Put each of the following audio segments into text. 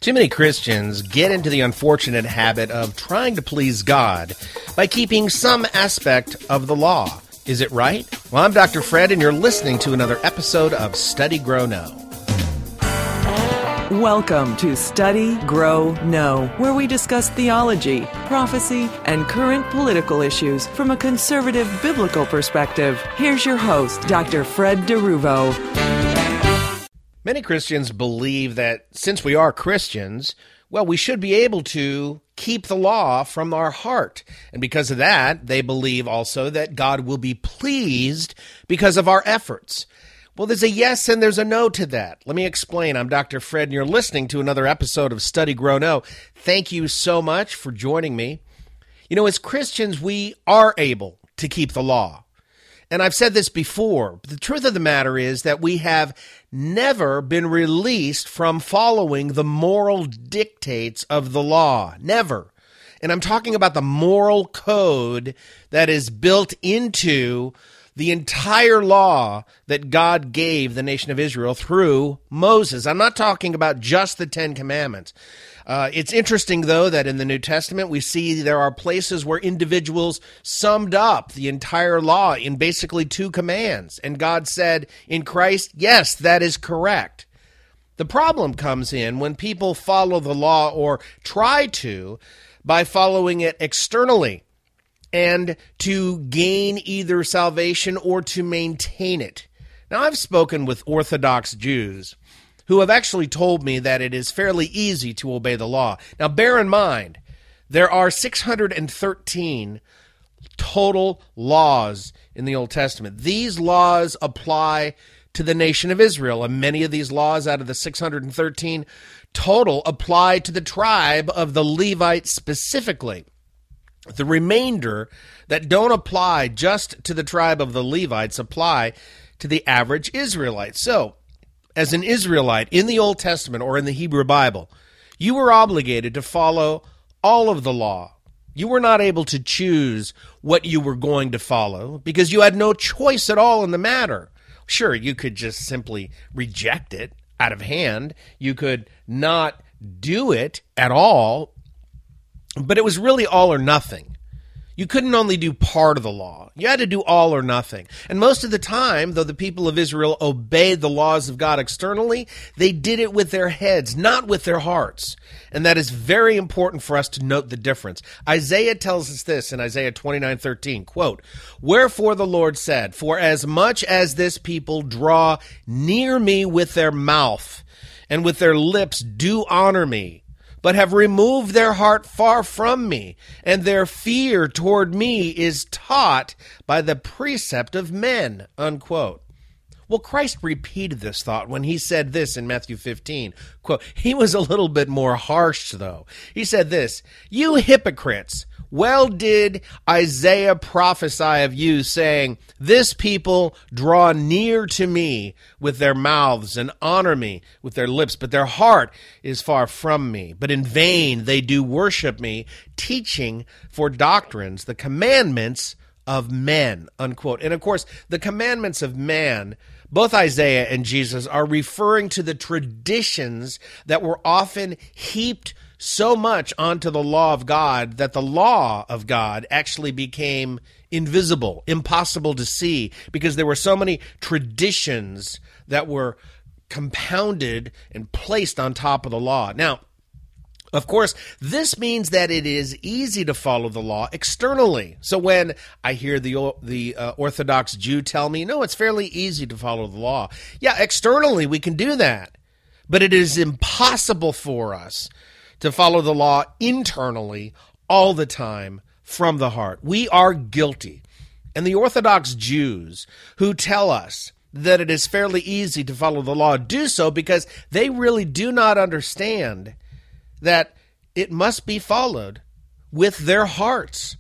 Too many Christians get into the unfortunate habit of trying to please God by keeping some aspect of the law. Is it right? Well, I'm Dr. Fred, and you're listening to another episode of Study, Grow, Know. Welcome to Study, Grow, Know, where we discuss theology, prophecy, and current political issues from a conservative biblical perspective. Here's your host, Dr. Fred DeRuvo. Many Christians believe that since we are Christians, well, we should be able to keep the law from our heart. And because of that, they believe also that God will be pleased because of our efforts. Well, there's a yes and there's a no to that. Let me explain. I'm Dr. Fred, and you're listening to another episode of Study, Grow, Know. Thank you so much for joining me. You know, as Christians, we are able to keep the law. And I've said this before, but the truth of the matter is that we have never been released from following the moral dictates of the law. Never. And I'm talking about the moral code that is built into the entire law that God gave the nation of Israel through Moses. I'm not talking about just the Ten Commandments. It's interesting, though, that in the New Testament we see there are places where individuals summed up the entire law in basically 2 commands. And God said in Christ, yes, that is correct. The problem comes in when people follow the law or try to by following it externally and to gain either salvation or to maintain it. Now, I've spoken with Orthodox Jews who have actually told me that it is fairly easy to obey the law. Now, bear in mind, there are 613 total laws in the Old Testament. These laws apply to the nation of Israel, and many of these laws out of the 613 total apply to the tribe of the Levites specifically. The remainder that don't apply just to the tribe of the Levites apply to the average Israelite. So, as an Israelite in the Old Testament or in the Hebrew Bible, you were obligated to follow all of the law. You were not able to choose what you were going to follow because you had no choice at all in the matter. Sure, you could just simply reject it out of hand. You could not do it at all, but it was really all or nothing. You couldn't only do part of the law. You had to do all or nothing. And most of the time, though the people of Israel obeyed the laws of God externally, they did it with their heads, not with their hearts. And that is very important for us to note the difference. Isaiah tells us this in Isaiah 29:13, quote, "Wherefore the Lord said, For as much as this people draw near me with their mouth, and with their lips do honor me, but have removed their heart far from me, and their fear toward me is taught by the precept of men," unquote. Well, Christ repeated this thought when he said this in Matthew 15. Quote, he was a little bit more harsh, though. He said this, "You hypocrites, well did Isaiah prophesy of you, saying, This people draw near to me with their mouths and honor me with their lips, but their heart is far from me. But in vain they do worship me, teaching for doctrines the commandments of men," unquote. And of course, the commandments of man, both Isaiah and Jesus are referring to the traditions that were often heaped so much onto the law of God that the law of God actually became invisible, impossible to see, because there were so many traditions that were compounded and placed on top of the law. Now, of course, this means that it is easy to follow the law externally. So when I hear the Orthodox Jew tell me, no, it's fairly easy to follow the law. Yeah, externally we can do that, but it is impossible for us to follow the law internally all the time from the heart. We are guilty. And the Orthodox Jews who tell us that it is fairly easy to follow the law do so because they really do not understand that it must be followed with their hearts.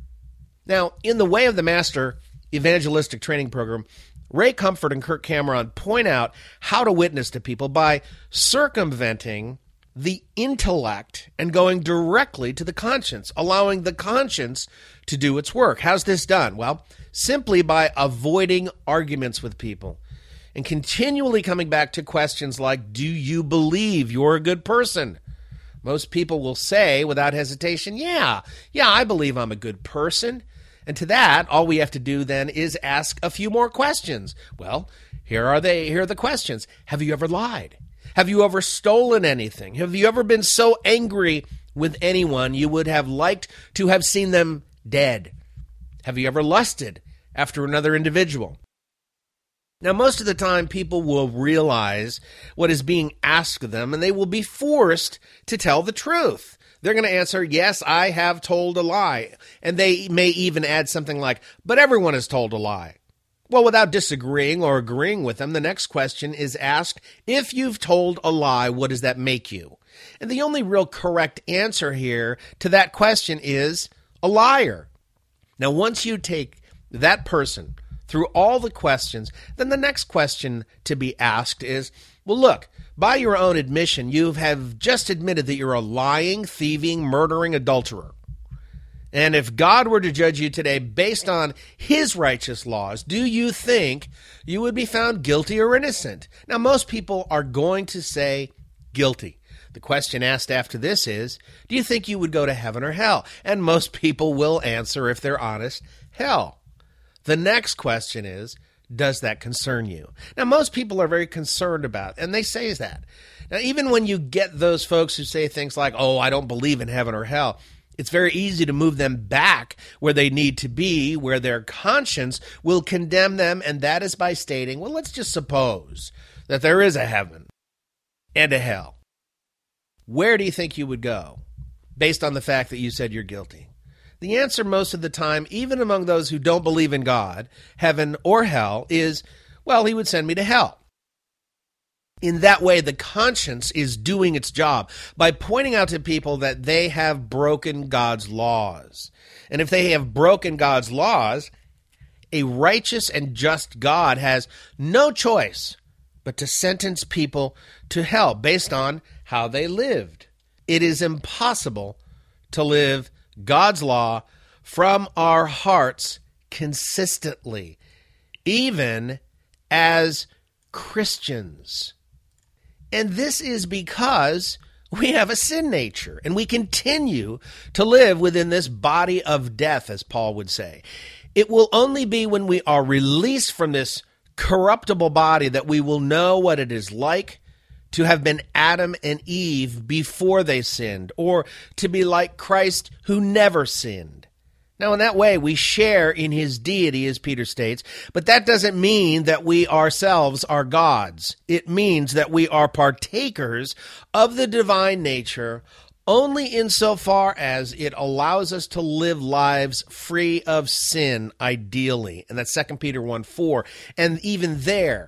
Now, in the Way of the Master evangelistic training program, Ray Comfort and Kirk Cameron point out how to witness to people by circumventing the intellect and going directly to the conscience, allowing the conscience to do its work. How's this done? Well, simply by avoiding arguments with people and continually coming back to questions like, do you believe you're a good person? Most people will say without hesitation, yeah, I believe I'm a good person. And to that, all we have to do then is ask a few more questions. Well, here are the questions. Have you ever lied? Have you ever stolen anything? Have you ever been so angry with anyone you would have liked to have seen them dead? Have you ever lusted after another individual? Now, most of the time, people will realize what is being asked of them, and they will be forced to tell the truth. They're going to answer, yes, I have told a lie. And they may even add something like, but everyone has told a lie. Well, without disagreeing or agreeing with them, the next question is asked, if you've told a lie, what does that make you? And the only real correct answer here to that question is a liar. Now, once you take that person through all the questions, then the next question to be asked is, well, look, by your own admission, you have just admitted that you're a lying, thieving, murdering adulterer. And if God were to judge you today based on his righteous laws, do you think you would be found guilty or innocent? Now, most people are going to say guilty. The question asked after this is, do you think you would go to heaven or hell? And most people will answer, if they're honest, hell. The next question is, does that concern you? Now, most people are very concerned about it, and they say that. Now, even when you get those folks who say things like, oh, I don't believe in heaven or hell, it's very easy to move them back where they need to be, where their conscience will condemn them, and that is by stating, well, let's just suppose that there is a heaven and a hell. Where do you think you would go based on the fact that you said you're guilty? The answer most of the time, even among those who don't believe in God, heaven or hell, is, well, he would send me to hell. In that way, the conscience is doing its job by pointing out to people that they have broken God's laws. And if they have broken God's laws, a righteous and just God has no choice but to sentence people to hell based on how they lived. It is impossible to live God's law from our hearts consistently, even as Christians. And this is because we have a sin nature, and we continue to live within this body of death, as Paul would say. It will only be when we are released from this corruptible body that we will know what it is like to have been Adam and Eve before they sinned, or to be like Christ who never sinned. Now, in that way, we share in his deity, as Peter states, but that doesn't mean that we ourselves are gods. It means that we are partakers of the divine nature only insofar as it allows us to live lives free of sin, ideally. And that's 2 Peter 1:4. And even there,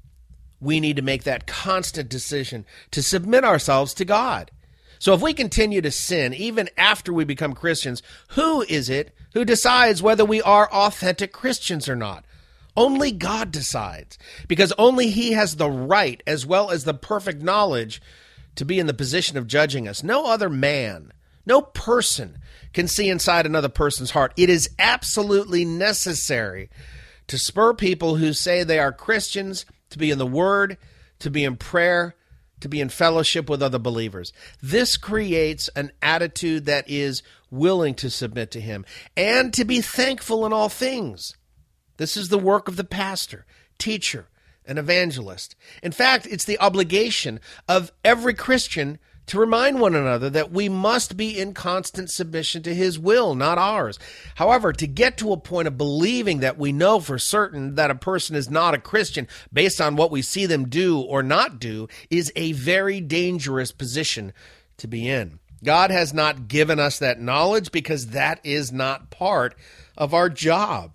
we need to make that constant decision to submit ourselves to God. So if we continue to sin, even after we become Christians, who is it who decides whether we are authentic Christians or not? Only God decides, because only he has the right as well as the perfect knowledge to be in the position of judging us. No other man, no person can see inside another person's heart. It is absolutely necessary to spur people who say they are Christians to be in the Word, to be in prayer, to be in fellowship with other believers. This creates an attitude that is willing to submit to him and to be thankful in all things. This is the work of the pastor, teacher, and evangelist. In fact, it's the obligation of every Christian to remind one another that we must be in constant submission to his will, not ours. However, to get to a point of believing that we know for certain that a person is not a Christian based on what we see them do or not do is a very dangerous position to be in. God has not given us that knowledge because that is not part of our job.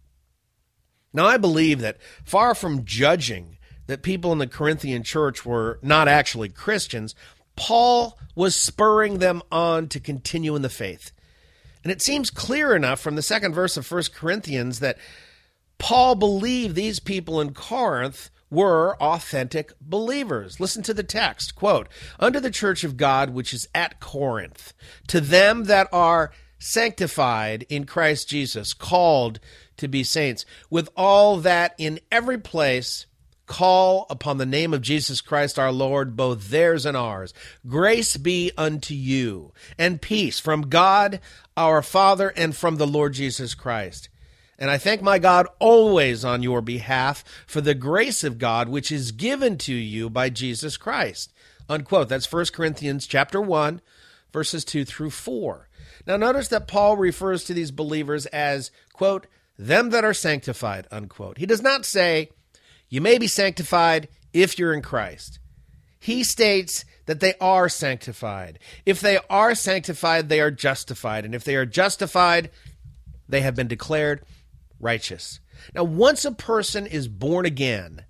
Now, I believe that far from judging that people in the Corinthian church were not actually Christians, Paul was spurring them on to continue in the faith. And it seems clear enough from the second verse of 1 Corinthians that Paul believed these people in Corinth were authentic believers. Listen to the text, quote, "Unto the church of God which is at Corinth, to them that are sanctified in Christ Jesus, called to be saints, with all that in every place call upon the name of Jesus Christ our Lord, both theirs and ours. Grace be unto you, and peace from God our Father and from the Lord Jesus Christ. And I thank my God always on your behalf for the grace of God which is given to you by Jesus Christ." Unquote. That's 1 Corinthians chapter 1, verses 2 through 4. Now notice that Paul refers to these believers as, quote, "them that are sanctified," unquote. He does not say, "you may be sanctified if you're in Christ." He states that they are sanctified. If they are sanctified, they are justified. And if they are justified, they have been declared righteous. Now, once a person is born again,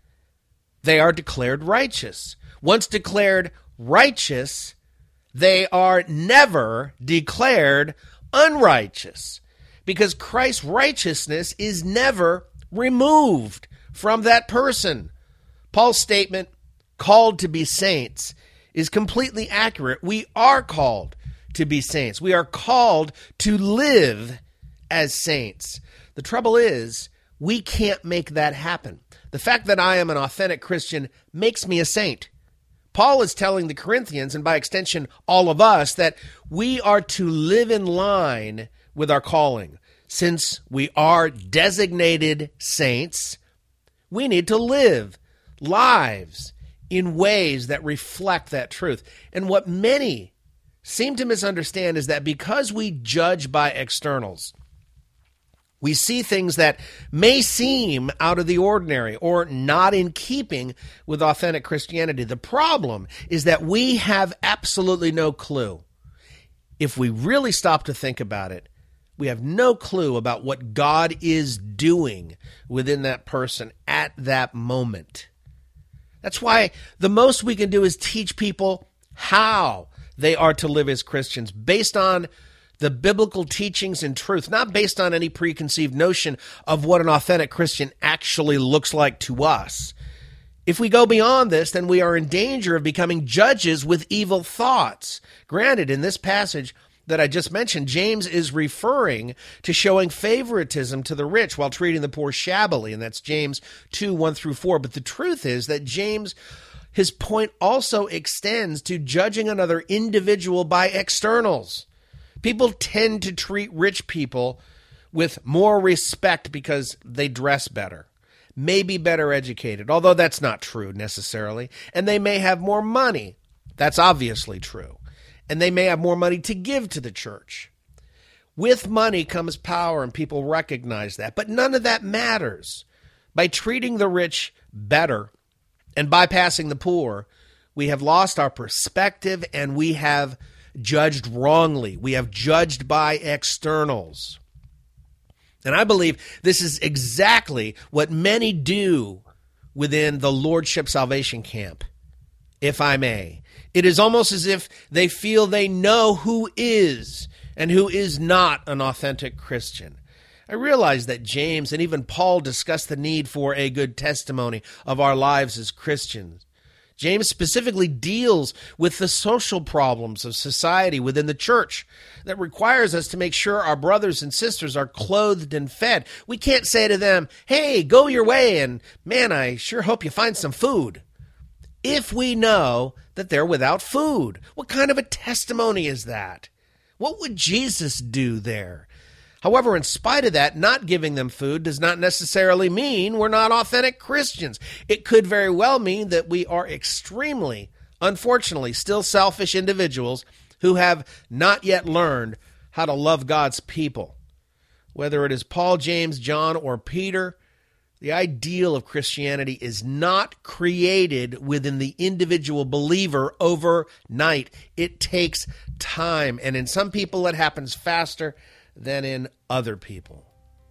they are declared righteous. Once declared righteous, they are never declared unrighteous, because Christ's righteousness is never removed from that person. Paul's statement, "called to be saints," is completely accurate. We are called to be saints. We are called to live as saints. The trouble is, we can't make that happen. The fact that I am an authentic Christian makes me a saint. Paul is telling the Corinthians, and by extension all of us, that we are to live in line with our calling. Since we are designated saints, we need to live lives in ways that reflect that truth. And what many seem to misunderstand is that because we judge by externals, we see things that may seem out of the ordinary or not in keeping with authentic Christianity. The problem is that we have absolutely no clue. If we really stop to think about it, we have no clue about what God is doing within that person at that moment. That's why the most we can do is teach people how they are to live as Christians based on the biblical teachings and truth, not based on any preconceived notion of what an authentic Christian actually looks like to us. If we go beyond this, then we are in danger of becoming judges with evil thoughts. Granted, in this passage that I just mentioned, James is referring to showing favoritism to the rich while treating the poor shabbily, and that's James 2, 1 through 4. But the truth is that James, his point also extends to judging another individual by externals. People tend to treat rich people with more respect because they dress better, may be better educated, although that's not true necessarily, and they may have more money. That's obviously true. And they may have more money to give to the church. With money comes power, and people recognize that. But none of that matters. By treating the rich better and bypassing the poor, we have lost our perspective and we have judged wrongly. We have judged by externals. And I believe this is exactly what many do within the Lordship Salvation Camp, if I may. It is almost as if they feel they know who is and who is not an authentic Christian. I realize that James and even Paul discuss the need for a good testimony of our lives as Christians. James specifically deals with the social problems of society within the church that requires us to make sure our brothers and sisters are clothed and fed. We can't say to them, "Hey, go your way, and man, I sure hope you find some food," if we know that they're without food. What kind of a testimony is that? What would Jesus do there? However, in spite of that, not giving them food does not necessarily mean we're not authentic Christians. It could very well mean that we are extremely, unfortunately, still selfish individuals who have not yet learned how to love God's people. Whether it is Paul, James, John, or Peter, the ideal of Christianity is not created within the individual believer overnight. It takes time, and in some people it happens faster than in other people.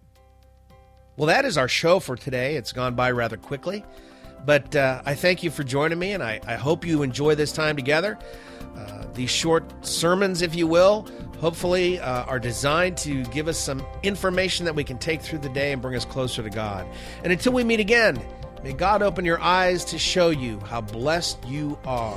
Well, that is our show for today. It's gone by rather quickly, but I thank you for joining me, and I hope you enjoy this time together. These short sermons, if you will, hopefully are designed to give us some information that we can take through the day and bring us closer to God. And until we meet again, may God open your eyes to show you how blessed you are.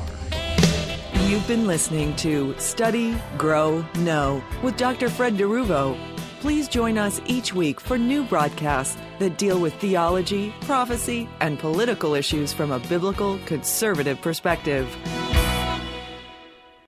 You've been listening to Study, Grow, Know with Dr. Fred DeRuvo. Please join us each week for new broadcasts that deal with theology, prophecy, and political issues from a biblical conservative perspective.